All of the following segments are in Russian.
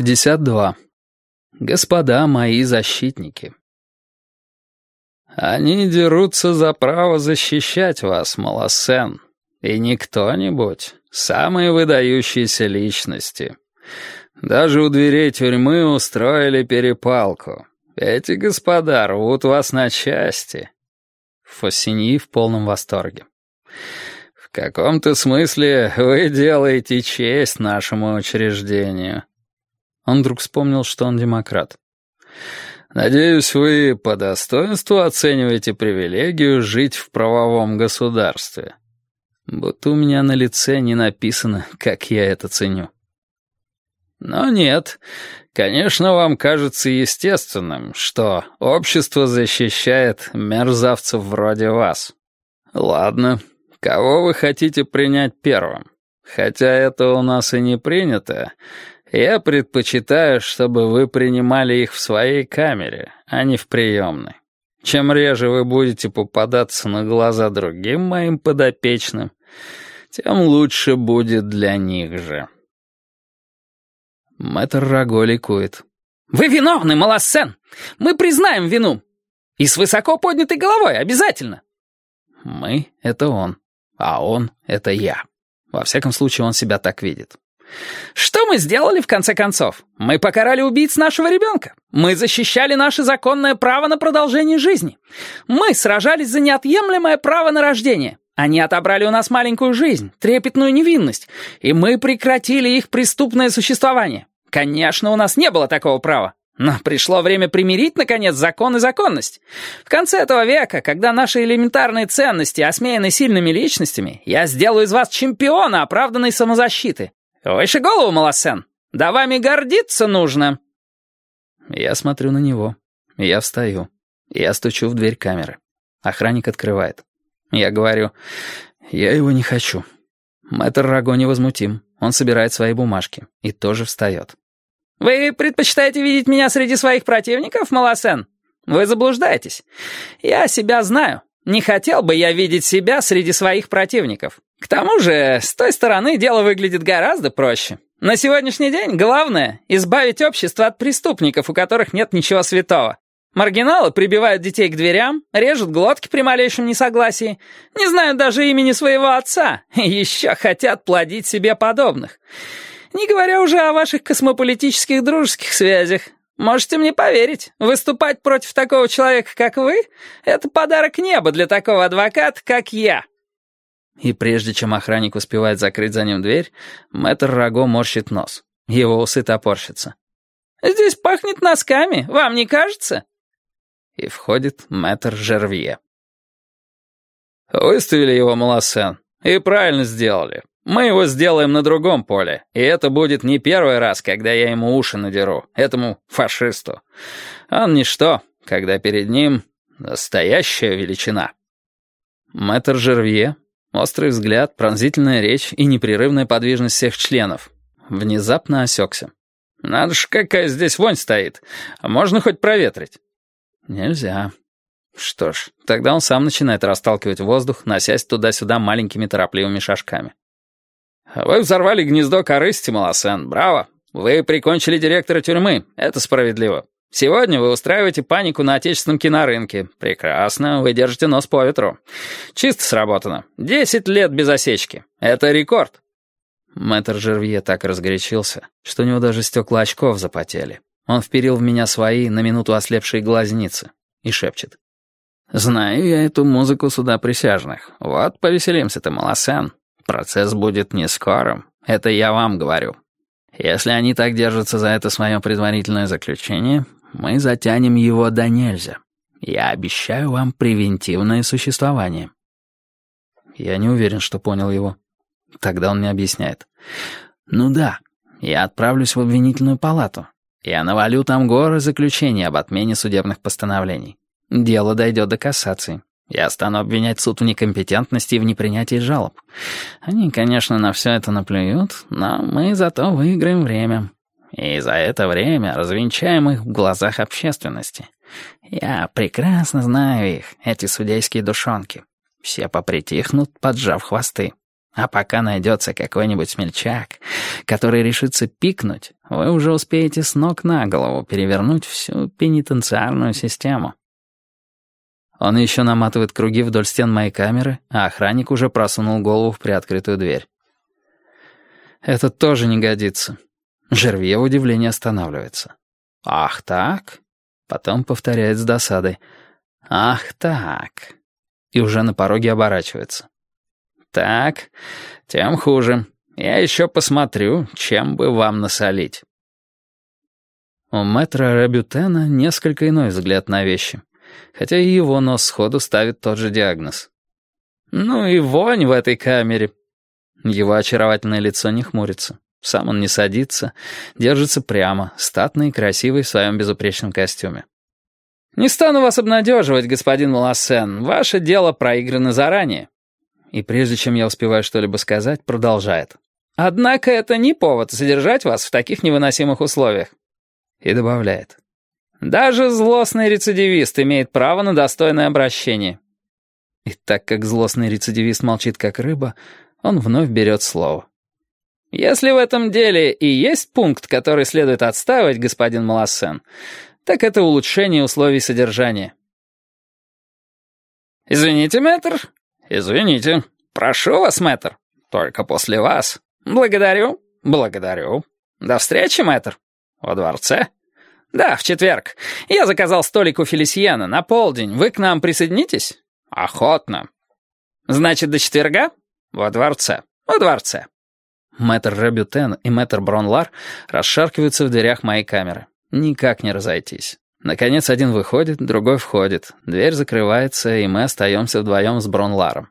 52. Господа мои защитники. Они дерутся за право защищать вас, Малосен. И не кто-нибудь, самые выдающиеся личности. Даже у дверей тюрьмы устроили перепалку. Эти господа рвут вас на части. Фоссиньи в полном восторге. В каком-то смысле вы делаете честь нашему учреждению. Он вдруг вспомнил, что он демократ. «Надеюсь, вы по достоинству оцениваете привилегию жить в правовом государстве. Будто у меня на лице не написано, как я это ценю». Но нет, конечно, вам кажется естественным, что общество защищает мерзавцев вроде вас. Ладно, кого вы хотите принять первым? Хотя это у нас и не принято, я предпочитаю, чтобы вы принимали их в своей камере, а не в приемной. Чем реже вы будете попадаться на глаза другим моим подопечным, тем лучше будет для них же. Мэтр Раго ликует. «Вы виновны, Малосен! Мы признаем вину! И с высоко поднятой головой, обязательно!» «Мы» — это он, а он — это я. Во всяком случае, он себя так видит. «Что мы сделали, в конце концов? Мы покарали убийц нашего ребенка. Мы защищали наше законное право на продолжение жизни. Мы сражались за неотъемлемое право на рождение. Они отобрали у нас маленькую жизнь, трепетную невинность, и мы прекратили их преступное существование. Конечно, у нас не было такого права. Но пришло время примирить, наконец, закон и законность. В конце этого века, когда наши элементарные ценности осмеяны сильными личностями, я сделаю из вас чемпиона оправданной самозащиты. Выше голову, Малосен! Да вами гордиться нужно!» Я смотрю на него. Я встаю. Я стучу в дверь камеры. Охранник открывает. Я говорю, я его не хочу. Мэтр Раго невозмутим. Он собирает свои бумажки и тоже встает. «Вы предпочитаете видеть меня среди своих противников, Малосен? Вы заблуждаетесь. Я себя знаю. Не хотел бы я видеть себя среди своих противников. К тому же, с той стороны дело выглядит гораздо проще. На сегодняшний день главное — избавить общество от преступников, у которых нет ничего святого. Маргиналы прибивают детей к дверям, режут глотки при малейшем несогласии, не знают даже имени своего отца, и еще хотят плодить себе подобных. Не говоря уже о ваших космополитических дружеских связях. Можете мне поверить, выступать против такого человека, как вы, это подарок неба для такого адвоката, как я». И прежде чем охранник успевает закрыть за ним дверь, мэтр Раго морщит нос. Его усы топорщатся. «Здесь пахнет носками, вам не кажется?» И входит мэтр Жервье. «Выставили его, Малосен, и правильно сделали. Мы его сделаем на другом поле, и это будет не первый раз, когда я ему уши надеру, этому фашисту. Он ничто, когда перед ним настоящая величина». Мэтр Жервье, острый взгляд, пронзительная речь и непрерывная подвижность всех членов, внезапно осекся. «Надо ж, какая здесь вонь стоит. Можно хоть проветрить?» «Нельзя». Что ж, тогда он сам начинает расталкивать воздух, носясь туда-сюда маленькими торопливыми шажками. «Вы взорвали гнездо корысти, Малосен, браво! Вы прикончили директора тюрьмы, это справедливо. Сегодня вы устраиваете панику на отечественном кинорынке. Прекрасно, вы держите нос по ветру. Чисто сработано. 10 лет без осечки. Это рекорд». Мэтр Жервье так разгорячился, что у него даже стекла очков запотели. Он вперил в меня свои на минуту ослепшие глазницы и шепчет. «Знаю я эту музыку суда присяжных. Вот повеселимся-то, Малосен. Процесс будет не скорым, это я вам говорю. Если они так держатся за это свое предварительное заключение, мы затянем его до нельзя. Я обещаю вам превентивное существование». Я не уверен, что понял его. Тогда он мне объясняет. «Ну да, я отправлюсь в обвинительную палату. Я навалю там горы заключений об отмене судебных постановлений. Дело дойдет до кассации. Я стану обвинять суд в некомпетентности и в непринятии жалоб. Они, конечно, на все это наплюют, но мы зато выиграем время. И за это время развенчаем их в глазах общественности. Я прекрасно знаю их, эти судейские душонки. Все попритихнут, поджав хвосты. А пока найдется какой-нибудь смельчак, который решится пикнуть, вы уже успеете с ног на голову перевернуть всю пенитенциарную систему. Он еще наматывает круги вдоль стен моей камеры, а охранник уже просунул голову в приоткрытую дверь. Это тоже не годится. Жервье в удивлении останавливается. «Ах так?» Потом повторяет с досадой. «Ах так?» И уже на пороге оборачивается. «Так, тем хуже. Я еще посмотрю, чем бы вам насолить». У мэтра Рабютена несколько иной взгляд на вещи, хотя и его нос сходу ставит тот же диагноз. «Ну и вонь в этой камере». Его очаровательное лицо не хмурится. Сам он не садится, держится прямо, статный и красивый в своем безупречном костюме. «Не стану вас обнадеживать, господин Малассен, ваше дело проиграно заранее». И прежде чем я успеваю что-либо сказать, продолжает. «Однако это не повод содержать вас в таких невыносимых условиях». И добавляет. «Даже злостный рецидивист имеет право на достойное обращение». И так как злостный рецидивист молчит как рыба, он вновь берет слово. «Если в этом деле и есть пункт, который следует отстаивать, господин Малассен, так это улучшение условий содержания». «Извините, мэтр?» «Извините. Прошу вас, мэтр. Только после вас. Благодарю. Благодарю. До встречи, мэтр. Во дворце?» «Да, в четверг. Я заказал столик у Фелисьена на полдень. Вы к нам присоединитесь?» «Охотно». «Значит, до четверга?» «Во дворце. Во дворце». Мэтр Рабютен и мэтр Бронлар расшаркиваются в дверях моей камеры. Никак не разойтись. Наконец, один выходит, другой входит. Дверь закрывается, и мы остаемся вдвоем с Бронларом.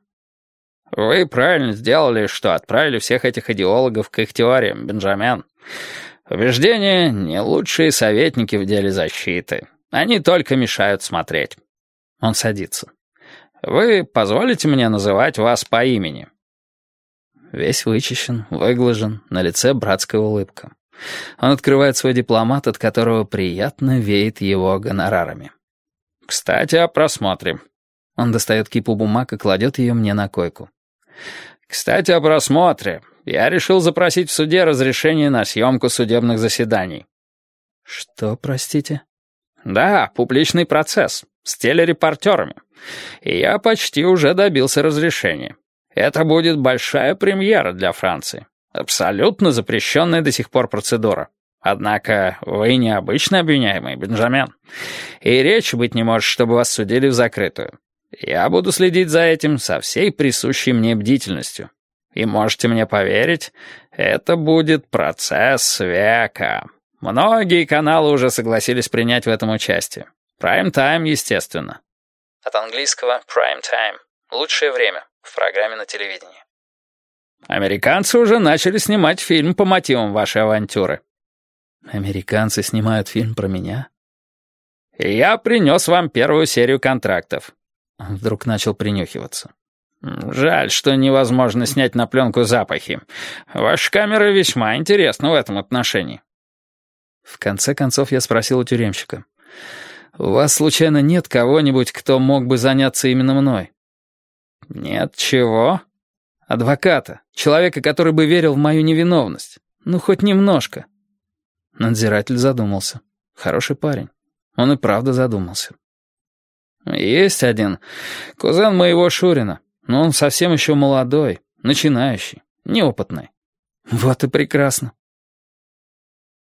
«Вы правильно сделали, что отправили всех этих идеологов к их теориям, Бенджамен. Убеждения — не лучшие советники в деле защиты. Они только мешают смотреть». Он садится. «Вы позволите мне называть вас по имени?» Весь вычищен, выглажен, на лице братская улыбка. Он открывает свой дипломат, от которого приятно веет его гонорарами. «Кстати, о просмотре». Он достает кипу бумаг и кладет ее мне на койку. «Кстати, о просмотре. Я решил запросить в суде разрешение на съемку судебных заседаний». «Что, простите?» «Да, публичный процесс. С телерепортерами. И я почти уже добился разрешения. Это будет большая премьера для Франции. Абсолютно запрещенная до сих пор процедура. Однако вы необычный обвиняемый, Бенджамен. И речи быть не может, чтобы вас судили в закрытую. Я буду следить за этим со всей присущей мне бдительностью. И можете мне поверить, это будет процесс века. Многие каналы уже согласились принять в этом участие. Прайм-тайм, естественно». От английского «prime-time» — лучшее время в программе на телевидении. «Американцы уже начали снимать фильм по мотивам вашей авантюры». «Американцы снимают фильм про меня?» «И я принес вам первую серию контрактов». Он вдруг начал принюхиваться. «Жаль, что невозможно снять на пленку запахи. Ваша камера весьма интересна в этом отношении». В конце концов я спросил у тюремщика. «У вас, случайно, нет кого-нибудь, кто мог бы заняться именно мной?» «Нет чего?» «Адвоката. Человека, который бы верил в мою невиновность. Ну, хоть немножко». Надзиратель задумался. Хороший парень. Он и правда задумался. «Есть один. Кузен моего Шурина. Но он совсем еще молодой, начинающий, неопытный». «Вот и прекрасно.